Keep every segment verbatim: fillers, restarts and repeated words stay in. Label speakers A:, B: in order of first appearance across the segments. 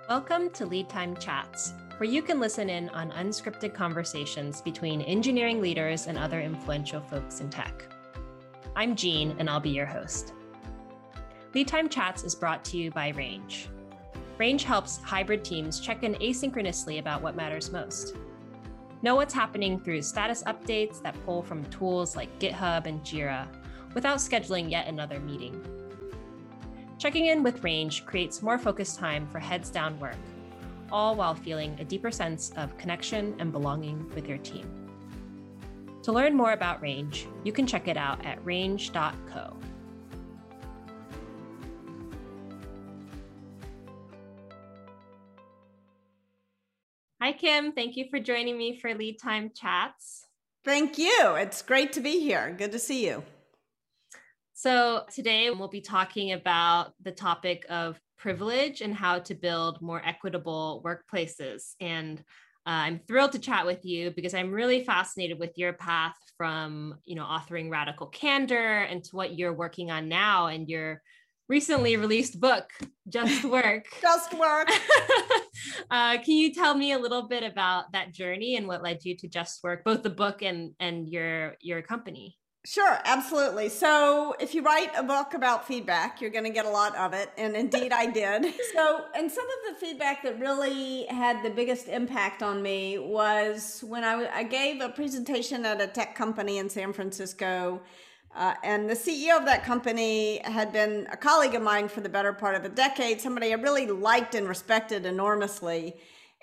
A: Welcome to Lead Time Chats, where you can listen in on unscripted conversations between engineering leaders and other influential folks in tech. I'm Jean, and I'll be your host. Lead Time Chats is brought to you by Range. Range helps hybrid teams check in asynchronously about what matters most. Know what's happening through status updates that pull from tools like GitHub and Jira without scheduling yet another meeting. Checking in with Range creates more focused time for heads down work, all while feeling a deeper sense of connection and belonging with your team. To learn more about Range, you can check it out at range dot co. Hi, Kim. Thank you for joining me for Lead Time Chats.
B: Thank you. It's great to be here. Good to see you.
A: So today we'll be talking about the topic of privilege and how to build more equitable workplaces. And uh, I'm thrilled to chat with you because I'm really fascinated with your path from, you know, authoring Radical Candor and to what you're working on now and your recently released book, Just Work.
B: Just Work.
A: uh, can you tell me a little bit about that journey and what led you to Just Work, both the book and, and your, your company?
B: Sure, absolutely. So if you write a book about feedback, you're going to get a lot of it. And indeed I did. So, and some of the feedback that really had the biggest impact on me was when I, I gave a presentation at a tech company in San Francisco. Uh, and the C E O of that company had been a colleague of mine for the better part of a decade, somebody I really liked and respected enormously.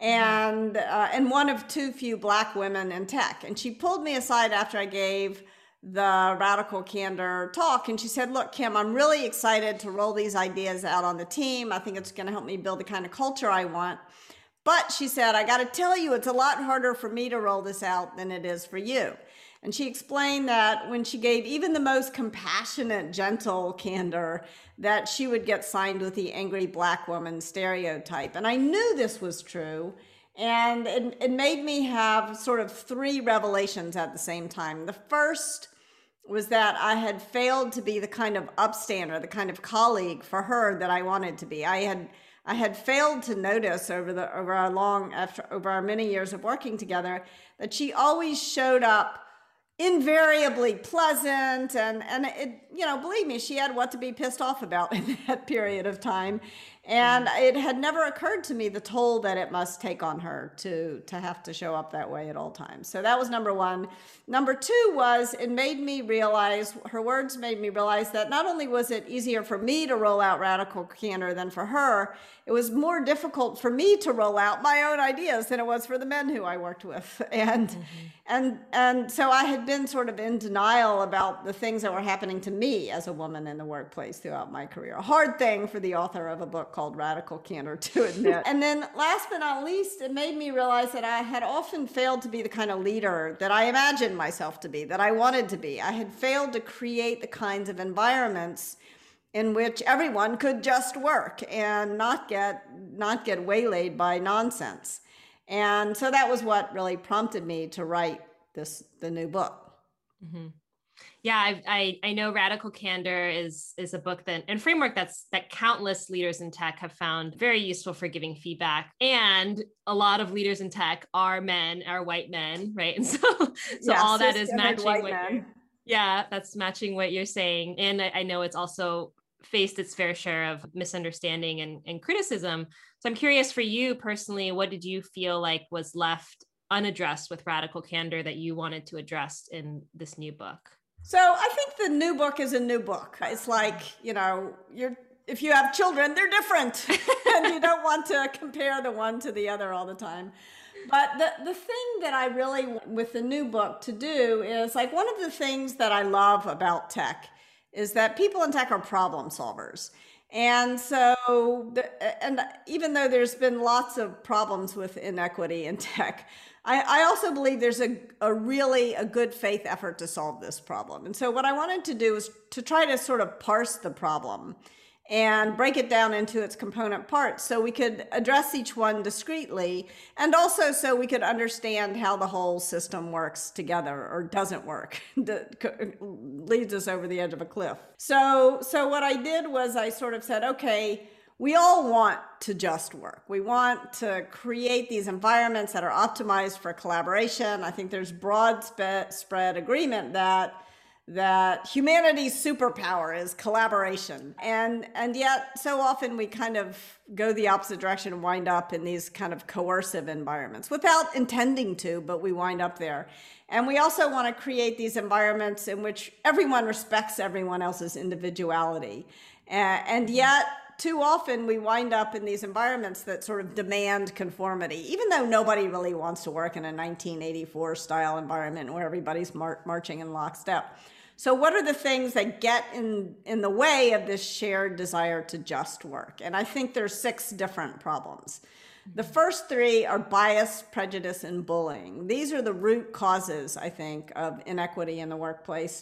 B: And, uh, and one of too few Black women in tech. And she pulled me aside after I gave the Radical Candor talk. And she said, look, Kim, I'm really excited to roll these ideas out on the team. I think it's going to help me build the kind of culture I want. But she said, I got to tell you, it's a lot harder for me to roll this out than it is for you. And she explained that when she gave even the most compassionate, gentle candor, that she would get signed with the angry Black woman stereotype. And I knew this was true. And it, it made me have sort of three revelations at the same time. The first was that I had failed to be the kind of upstander, the kind of colleague for her that I wanted to be. I had I had failed to notice over the over our long after over our many years of working together that she always showed up invariably pleasant, and and it, you know, believe me, she had what to be pissed off about in that period of time. And it had never occurred to me the toll that it must take on her to, to have to show up that way at all times. So that was number one. Number two was it made me realize, her words made me realize that not only was it easier for me to roll out Radical Candor than for her, it was more difficult for me to roll out my own ideas than it was for the men who I worked with. And, mm-hmm. and, and so I had been sort of in denial about the things that were happening to me as a woman in the workplace throughout my career. A hard thing for the author of a book called Radical Candor to admit. And then last but not least, it made me realize that I had often failed to be the kind of leader that I imagined myself to be, that I wanted to be. I had failed to create the kinds of environments in which everyone could just work and not get not get waylaid by nonsense. And so that was what really prompted me to write this the new book.
A: Mm-hmm. Yeah, I, I I know Radical Candor is is a book that and framework that's that countless leaders in tech have found very useful for giving feedback. And a lot of leaders in tech are men, are white men, right? And so so
B: yeah,
A: all that is matching
B: white
A: what
B: men.
A: you're, yeah, that's matching what you're saying. And I, I know it's also faced its fair share of misunderstanding and, and criticism. So I'm curious for you personally, what did you feel like was left unaddressed with Radical Candor that you wanted to address in this new book?
B: So I think the new book is a new book. It's like, you know, you're if you have children, they're different and you don't want to compare the one to the other all the time. But the, the thing that I really want with the new book to do is like one of the things that I love about tech is that people in tech are problem solvers. And so, the, and even though there's been lots of problems with inequity in tech, I, I also believe there's a, a really a good faith effort to solve this problem. And so what I wanted to do is to try to sort of parse the problem and break it down into its component parts so we could address each one discreetly, and also so we could understand how the whole system works together or doesn't work, leads us over the edge of a cliff. So, so what I did was I sort of said, okay, we all want to just work. We want to create these environments that are optimized for collaboration. I think there's broad spe- spread agreement that that humanity's superpower is collaboration. And and yet so often we kind of go the opposite direction and wind up in these kind of coercive environments without intending to, but we wind up there. And we also want to create these environments in which everyone respects everyone else's individuality. Uh, and yet too often we wind up in these environments that sort of demand conformity, even though nobody really wants to work in a nineteen eighty-four style environment where everybody's mar- marching in lockstep. So what are the things that get in, in the way of this shared desire to just work? And I think there's six different problems. The first three are bias, prejudice, and bullying. These are the root causes, I think, of inequity in the workplace.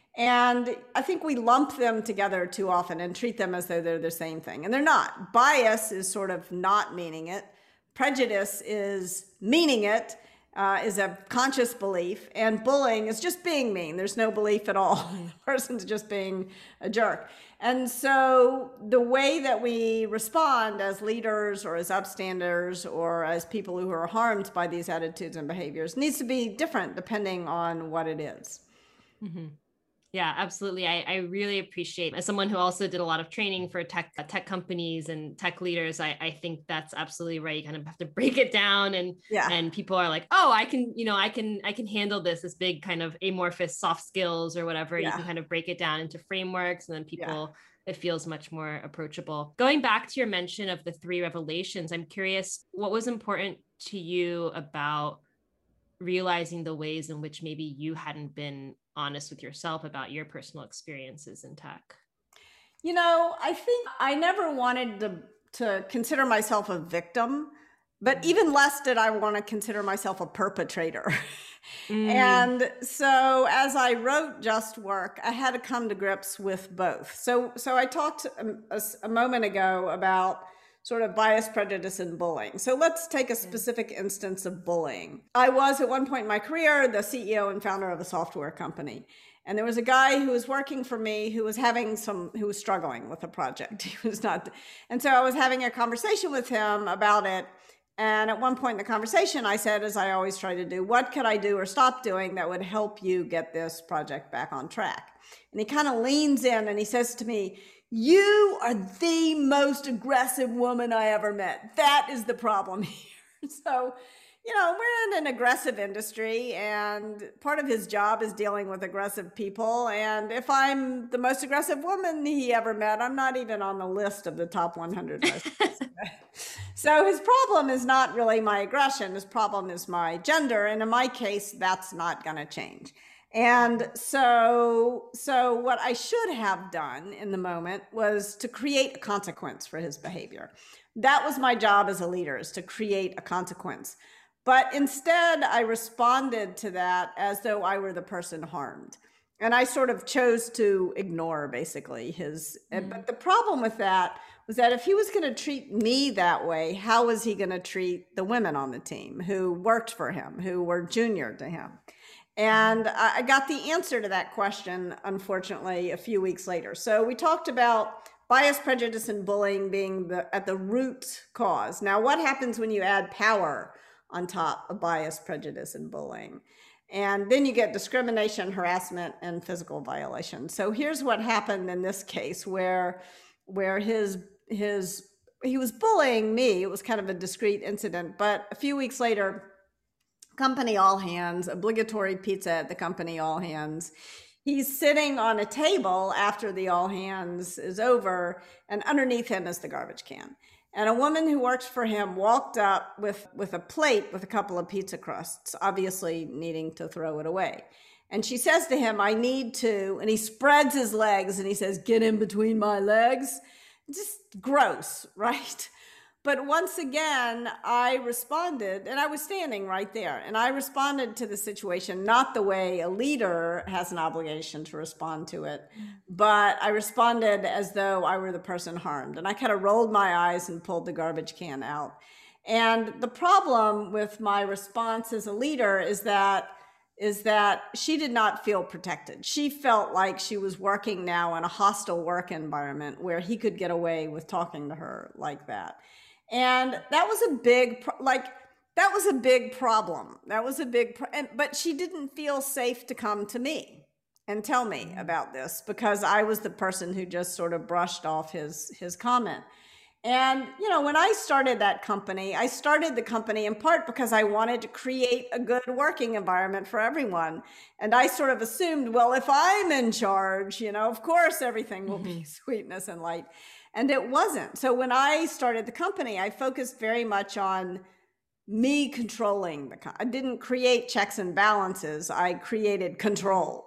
B: And I think we lump them together too often and treat them as though they're the same thing. And they're not. Bias is sort of not meaning it. Prejudice is meaning it. Uh, is a conscious belief, and bullying is just being mean. There's no belief at all. The person's just being a jerk. And so the way that we respond as leaders or as upstanders or as people who are harmed by these attitudes and behaviors needs to be different depending on what it is.
A: Mm-hmm. Yeah, absolutely. I, I really appreciate, as someone who also did a lot of training for tech tech companies and tech leaders, I, I think that's absolutely right. You kind of have to break it down, and yeah. and people are like, oh, I can, you know, I can, I can handle this, this big kind of amorphous soft skills or whatever. Yeah. You can kind of break it down into frameworks, and then people, yeah. it feels much more approachable. Going back to your mention of the three revelations, I'm curious, what was important to you about realizing the ways in which maybe you hadn't been honest with yourself about your personal experiences in tech?
B: You know, I think I never wanted to, to consider myself a victim, but even less did I want to consider myself a perpetrator. Mm. And so as I wrote Just Work, I had to come to grips with both. So, so I talked a, a moment ago about sort of bias, prejudice, and bullying. So let's take a specific instance of bullying. I was at one point in my career the C E O and founder of a software company. And there was a guy who was working for me who was having some, who was struggling with a project. He was not, and so I was having a conversation with him about it. And at one point in the conversation, I said, as I always try to do, what could I do or stop doing that would help you get this project back on track? And he kind of leans in and he says to me, you are the most aggressive woman I ever met. That is the problem here. So, you know, we're in an aggressive industry, and part of his job is dealing with aggressive people. And if I'm the most aggressive woman he ever met, I'm not even on the list of the top one hundred most. So his problem is not really my aggression. His problem is my gender. And in my case, that's not going to change. And so, so what I should have done in the moment was to create a consequence for his behavior. That was my job as a leader, is to create a consequence. But instead, I responded to that as though I were the person harmed. And I sort of chose to ignore basically his, mm. but the problem with that was that if he was going to treat me that way, how was he going to treat the women on the team who worked for him, who were junior to him? And I got the answer to that question, unfortunately, a few weeks later. So we talked about bias, prejudice, and bullying being the, at the root cause. Now, what happens when you add power on top of bias, prejudice, and bullying? And then you get discrimination, harassment, and physical violation. So here's what happened in this case, where, where his, his, he was bullying me. It was kind of a discrete incident, but a few weeks later, company all hands, obligatory pizza at the company all hands. He's sitting on a table after the all hands is over, and underneath him is the garbage can. And a woman who works for him walked up with, with a plate with a couple of pizza crusts, obviously needing to throw it away. And she says to him, I need to, and he spreads his legs and he says, get in between my legs. Just gross, right? But once again, I responded, and I was standing right there, and I responded to the situation not the way a leader has an obligation to respond to it, but I responded as though I were the person harmed. And I kind of rolled my eyes and pulled the garbage can out. And the problem with my response as a leader is that is that she did not feel protected. She felt like she was working now in a hostile work environment where he could get away with talking to her like that. And that was a big, like, that was a big problem. That was a big, pro- and, but she didn't feel safe to come to me and tell me about this because I was the person who just sort of brushed off his, his comment. And, you know, when I started that company, I started the company in part because I wanted to create a good working environment for everyone. And I sort of assumed, well, if I'm in charge, you know, of course, everything will be sweetness and light. And it wasn't. So when I started the company, I focused very much on me controlling the, I didn't create checks and balances. I created control.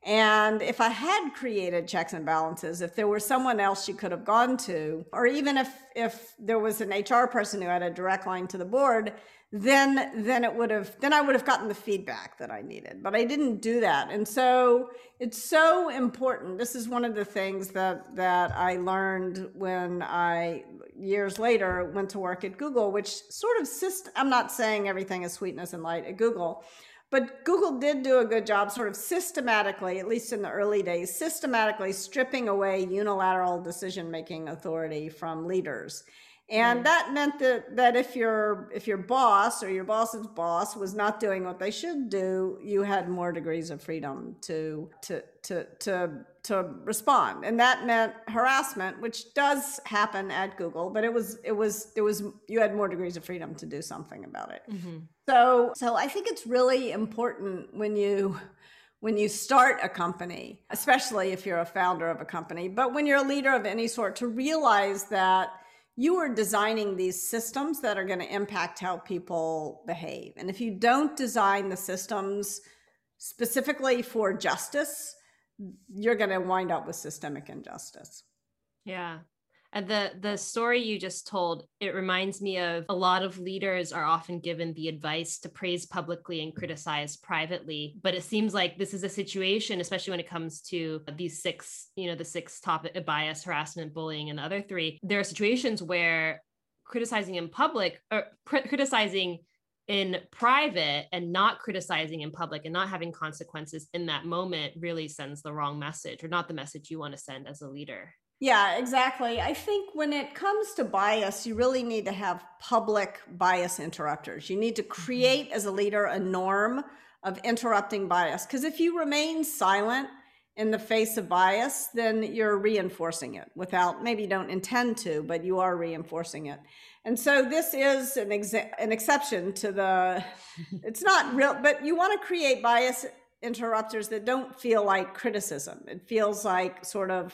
B: And if I had created checks and balances, if there were someone else she could have gone to, or even if if there was an H R person who had a direct line to the board, then then it would have then I would have gotten the feedback that I needed. But I didn't do that. And so it's so important. This is one of the things that that I learned when I years later went to work at Google, which sort of syst- I'm not saying everything is sweetness and light at Google. But Google did do a good job sort of systematically, at least in the early days, systematically stripping away unilateral decision-making authority from leaders. And mm. that meant that that if your if your boss or your boss's boss was not doing what they should do, you had more degrees of freedom to to to to to respond. And that meant harassment, which does happen at Google, but it was it was it was you had more degrees of freedom to do something about it. Mm-hmm. So so I think it's really important when you when you start a company, especially if you're a founder of a company, but when you're a leader of any sort, to realize that you are designing these systems that are going to impact how people behave. And if you don't design the systems specifically for justice, you're going to wind up with systemic injustice.
A: Yeah. And the the story you just told, it reminds me of a lot of leaders are often given the advice to praise publicly and criticize privately. But it seems like this is a situation, especially when it comes to these six, you know, the six topic: bias, harassment, bullying, and the other three. There are situations where criticizing in public or pr- criticizing in private and not criticizing in public and not having consequences in that moment really sends the wrong message, or not the message you want to send as a leader.
B: Yeah, exactly. I think when it comes to bias, you really need to have public bias interrupters. You need to create, as a leader, a norm of interrupting bias. Because if you remain silent in the face of bias, then you're reinforcing it without, maybe you don't intend to, but you are reinforcing it. And so this is an, exa- an exception to the, it's not real, but you want to create bias interrupters that don't feel like criticism. It feels like sort of,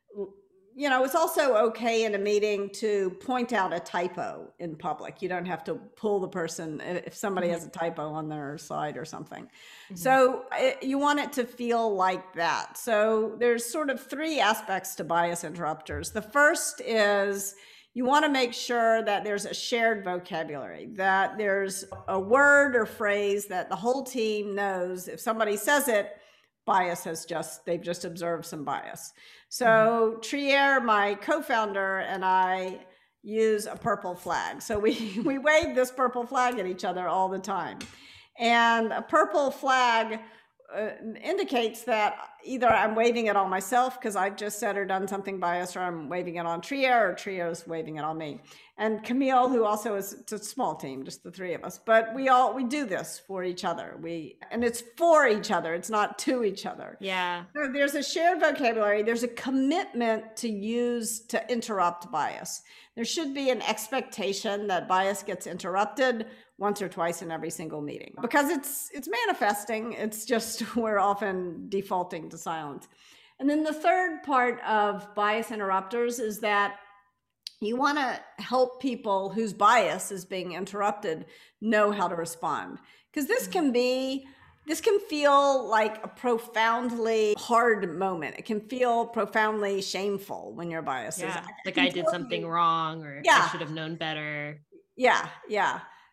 B: you know, it's also okay in a meeting to point out a typo in public. You don't have to pull the person if somebody mm-hmm. has a typo on their slide or something. Mm-hmm. So it, you want it to feel like that. So there's sort of three aspects to bias interrupters. The first is you want to make sure that there's a shared vocabulary, that there's a word or phrase that the whole team knows. If somebody says it, bias has just, they've just observed some bias. So mm-hmm. Trier, my co-founder, and I use a purple flag. So we, we wave this purple flag at each other all the time. And a purple flag uh, indicates that either I'm waving it on myself because I've just said or done something biased, or I'm waving it on Trier, or Trier's waving it on me. And Camille, who also is, it's a small team, just the three of us, but we all, we do this for each other. We, and it's for each other. It's not to each other.
A: Yeah.
B: So there's a shared vocabulary. There's a commitment to use, to interrupt bias. There should be an expectation that bias gets interrupted once or twice in every single meeting, because it's, it's manifesting. It's just, we're often defaulting to silence. And then the third part of bias interrupters is that you want to help people whose bias is being interrupted know how to respond. Because this can be, this can feel like a profoundly hard moment. It can feel profoundly shameful when your bias
A: yeah,
B: is.
A: Like I did something wrong, or yeah. I should have known better.
B: Yeah, yeah.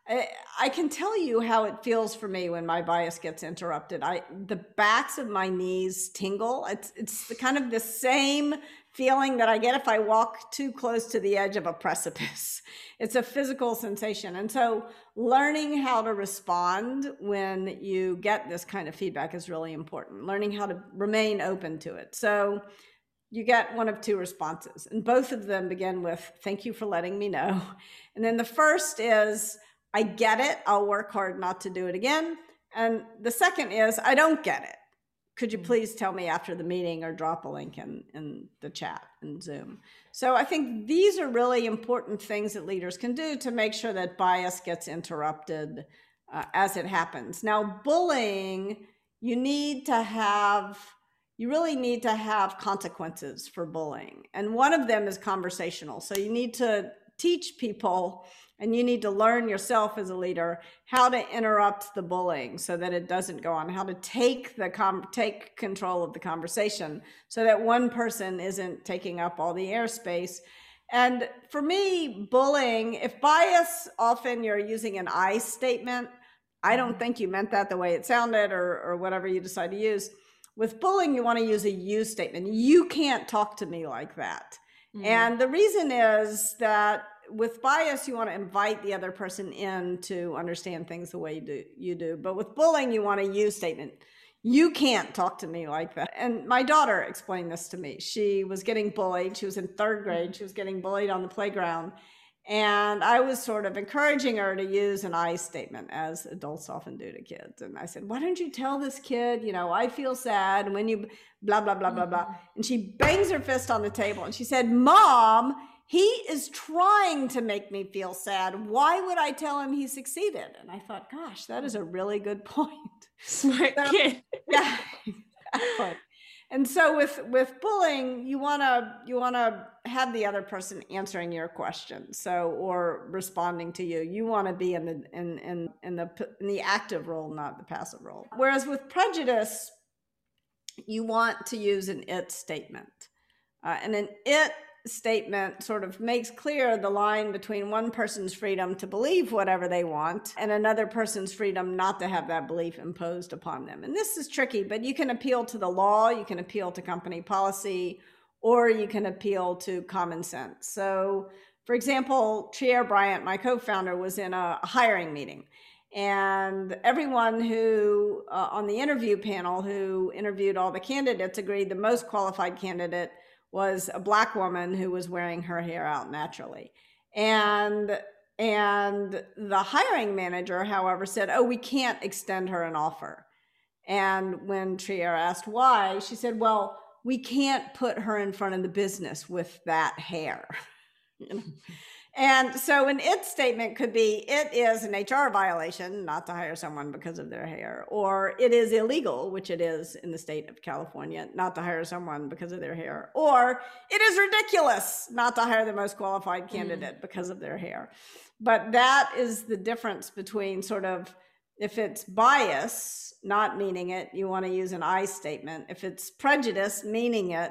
B: I, I can tell you how it feels for me when my bias gets interrupted. I the backs of my knees tingle. It's it's the kind of the same feeling that I get if I walk too close to the edge of a precipice. It's a physical sensation. And so learning how to respond when you get this kind of feedback is really important. Learning how to remain open to it. So you get one of two responses, and both of them begin with, thank you for letting me know. And then the first is, I get it. I'll work hard not to do it again. And the second is, I don't get it. Could you please tell me after the meeting, or drop a link in, in the chat in Zoom? So I think these are really important things that leaders can do to make sure that bias gets interrupted uh, as it happens. Now, bullying, you need to have, you really need to have consequences for bullying. And one of them is conversational. So you need to teach people, and you need to learn yourself as a leader how to interrupt the bullying so that it doesn't go on, how to take the com- take control of the conversation so that one person isn't taking up all the airspace. And for me, bullying, if bias, often you're using an I statement. I don't think you meant that the way it sounded, or, or whatever you decide to use. With bullying, you want to use a you statement. You can't talk to me like that. Mm. And the reason is that with bias, you want to invite the other person in to understand things the way you do. You do. But with bullying, you want a you statement. You can't talk to me like that. And my daughter explained this to me. She was getting bullied. She was in third grade. She was getting bullied on the playground. And I was sort of encouraging her to use an I statement, as adults often do to kids. And I said, why don't you tell this kid, you know, I feel sad, and when you blah, blah, blah, blah, blah. And she bangs her fist on the table and she said, Mom, he is trying to make me feel sad. Why would I tell him he succeeded? And I thought, gosh, that is a really good point.
A: Smart so, kid.
B: Yeah, exactly. And so with, with bullying, you want to you want to have the other person answering your question, so or responding to you. You want to be in the in in in the in the active role, not the passive role. Whereas with prejudice, you want to use an it statement, uh, and an it statement sort of makes clear the line between one person's freedom to believe whatever they want and another person's freedom not to have that belief imposed upon them. And this is tricky, but you can appeal to the law, you can appeal to company policy, or you can appeal to common sense. So, for example, Trier Bryant, my co-founder, was in a hiring meeting, and everyone who uh, on the interview panel who interviewed all the candidates agreed the most qualified candidate was a Black woman who was wearing her hair out naturally. And, and the hiring manager, however, said, oh, we can't extend her an offer. And when Trier asked why, she said, well, we can't put her in front of the business with that hair. You know? And so an it statement could be, it is an H R violation not to hire someone because of their hair, or it is illegal, which it is in the state of California, not to hire someone because of their hair, or it is ridiculous not to hire the most qualified candidate mm. because of their hair. But that is the difference between sort of, if it's bias, not meaning it, you want to use an I statement. If it's prejudice, meaning it,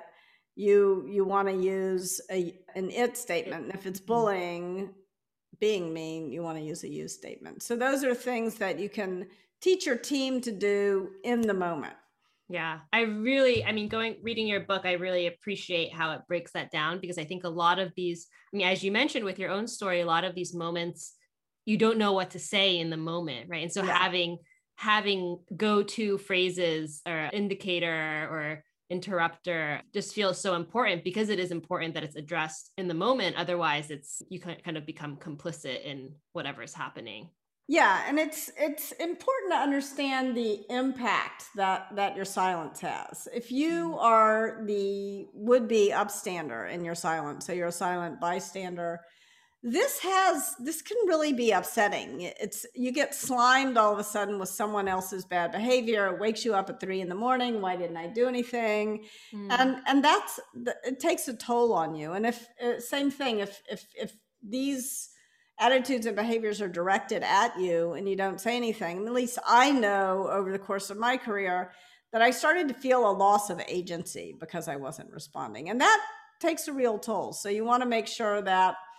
B: you you want to use a an it statement. And if it's bullying, being mean, you want to use a you statement. So those are things that you can teach your team to do in the moment.
A: Yeah, I really, I mean, going, reading your book, I really appreciate how it breaks that down, because I think a lot of these, I mean, as you mentioned with your own story, a lot of these moments, you don't know what to say in the moment, right? And so yeah. having, having go-to phrases or indicator or interrupter just feels so important, because it is important that it's addressed in the moment. Otherwise, it's, you can kind of become complicit in whatever is happening.
B: Yeah, and it's it's important to understand the impact that that your silence has. If you are the would-be upstander in your silence, so you're a silent bystander, this has this can really be upsetting. It's you get slimed all of a sudden with someone else's bad behavior. It wakes you up at three in the morning. Why didn't I do anything? Mm. And and that's it takes a toll on you. And if same thing if if if these attitudes and behaviors are directed at you and you don't say anything. At least I know over the course of my career that I started to feel a loss of agency because I wasn't responding. And that takes a real toll. So you want to make sure that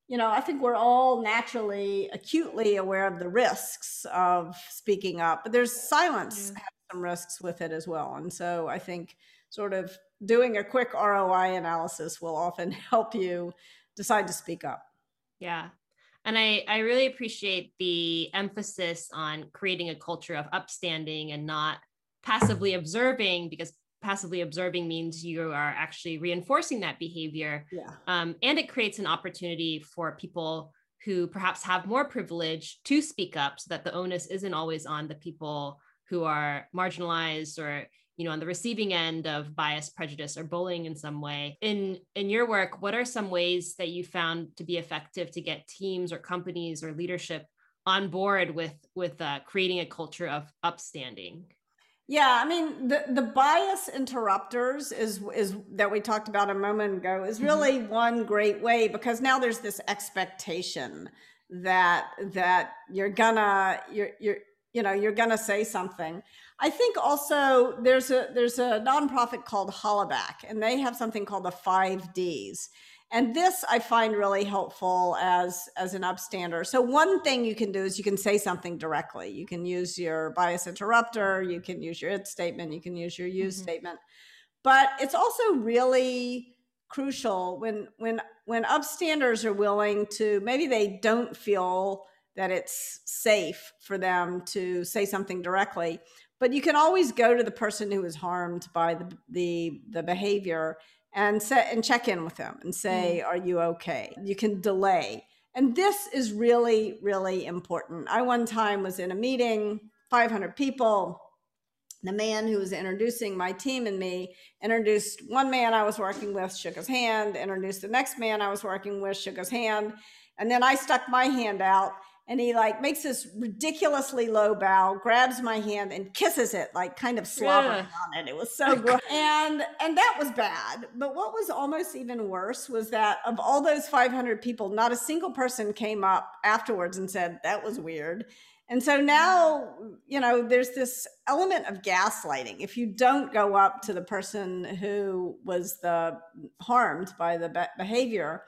B: you know, I think we're all naturally acutely aware of the risks of speaking up, but there's silence
A: Yeah.
B: has some risks with it as well. And so I think sort of doing a quick R O I analysis will often help you decide to speak up.
A: Yeah. And I, I really appreciate the emphasis on creating a culture of upstanding and not passively observing, because passively observing means you are actually reinforcing that behavior.
B: Yeah.
A: Um, and it creates an opportunity for people who perhaps have more privilege to speak up, so that the onus isn't always on the people who are marginalized or, you know, on the receiving end of bias, prejudice, or bullying in some way. In in your work, what are some ways that you found to be effective to get teams or companies or leadership on board with with uh, creating a culture of upstanding?
B: Yeah, I mean, the, the bias interrupters is is that we talked about a moment ago is really mm-hmm. one great way, because now there's this expectation that that you're gonna you're you're you know you're gonna say something. I think also there's a there's a nonprofit called Hollaback, and they have something called the five Ds. And this I find really helpful as, as an upstander. So one thing you can do is you can say something directly. You can use your bias interrupter, you can use your it statement, you can use your use mm-hmm. statement. But it's also really crucial when, when, when upstanders are willing to, maybe they don't feel that it's safe for them to say something directly, but you can always go to the person who is harmed by the, the, the behavior and set and check in with them and say, mm. are you okay? You can delay. And this is really, really important. I one time was in a meeting, five hundred people. The man who was introducing my team and me introduced one man I was working with, shook his hand, introduced the next man I was working with, shook his hand. And then I stuck my hand out, and he like makes this ridiculously low bow, grabs my hand and kisses it, like kind of slobbering yeah. on it. It was so gross. And, and that was bad. But what was almost even worse was that of all those five hundred people, not a single person came up afterwards and said, that was weird. And so now, you know, there's this element of gaslighting. If you don't go up to the person who was the harmed by the be- behavior,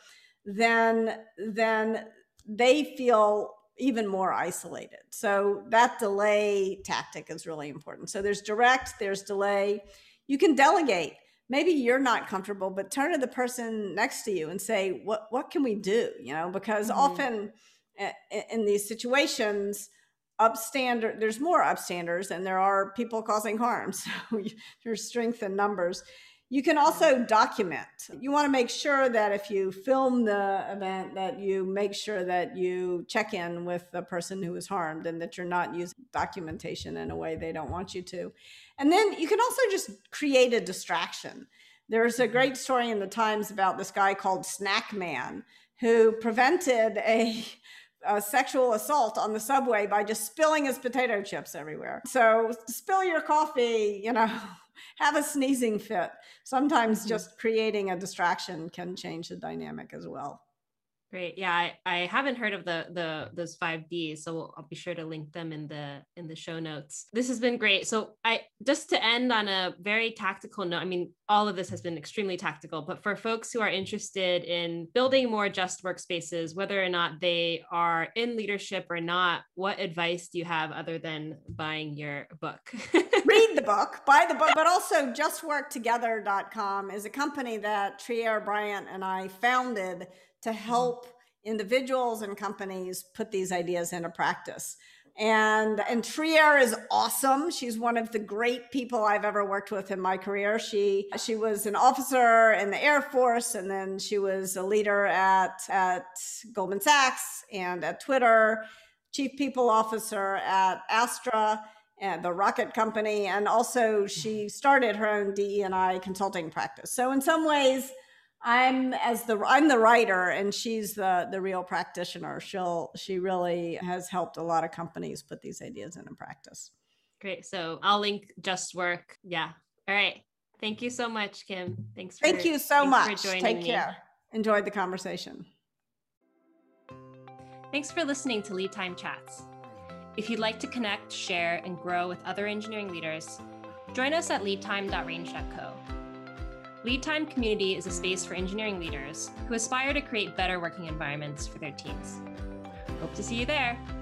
B: then, then they feel even more isolated. So that delay tactic is really important. So there's direct, there's delay. You can delegate. Maybe you're not comfortable, but turn to the person next to you and say, what, what can we do? You know, because mm-hmm. often in these situations, upstander, there's more upstanders and there are people causing harm. So there's strength in numbers. You can also document. You want to make sure that if you film the event, that you make sure that you check in with the person who was harmed and that you're not using documentation in a way they don't want you to. And then you can also just create a distraction. There's a great story in the Times about this guy called Snack Man who prevented a A sexual assault on the subway by just spilling his potato chips everywhere. So spill your coffee, you know, have a sneezing fit. Sometimes just creating a distraction can change the dynamic as well.
A: Great. Yeah, I, I haven't heard of the the those five Ds, so I'll be sure to link them in the in the show notes. This has been great. So I just to end on a very tactical note, I mean, all of this has been extremely tactical, but for folks who are interested in building more just workspaces, whether or not they are in leadership or not, what advice do you have other than buying your book?
B: Read the book, buy the book, but also just work together dot com is a company that Trier Bryant and I founded to help individuals and companies put these ideas into practice. And, and Trier is awesome. She's one of the great people I've ever worked with in my career. She, she was an officer in the Air Force, and then she was a leader at, at Goldman Sachs and at Twitter, chief people officer at Astra, and the rocket company. And also she started her own D E and I consulting practice. So in some ways, I'm as the I'm the writer and she's the the real practitioner. She'll she really has helped a lot of companies put these ideas into practice.
A: Great. So I'll link Just Work. Yeah. All right. Thank you so much, Kim. Thanks for
B: Thank you so much.
A: For joining
B: Take
A: me.
B: care. Enjoyed the conversation.
A: Thanks for listening to Lead Time Chats. If you'd like to connect, share, and grow with other engineering leaders, join us at lead time dot range dot co. Lead Time Community is a space for engineering leaders who aspire to create better working environments for their teams. Hope to see you there.